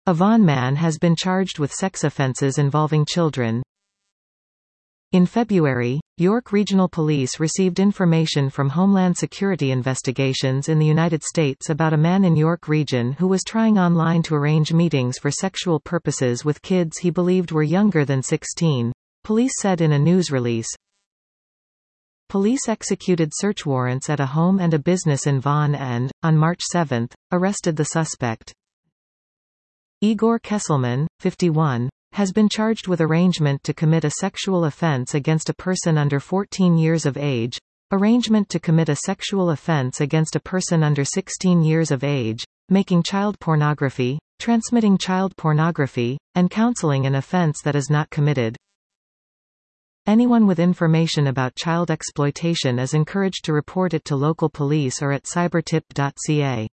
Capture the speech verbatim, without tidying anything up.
A Vaughan man has been charged with sex offences involving children. In February, York Regional Police received information from Homeland Security investigations in the United States about a man in York Region who was trying online to arrange meetings for sexual purposes with kids he believed were younger than sixteen, police said in a news release. Police executed search warrants at a home and a business in Vaughan and, on March seventh, arrested the suspect. Igor Kesselman, fifty-one, has been charged with arrangement to commit a sexual offense against a person under fourteen years of age, arrangement to commit a sexual offense against a person under sixteen years of age, making child pornography, transmitting child pornography, and counseling an offense that is not committed. Anyone with information about child exploitation is encouraged to report it to local police or at cybertip dot c a.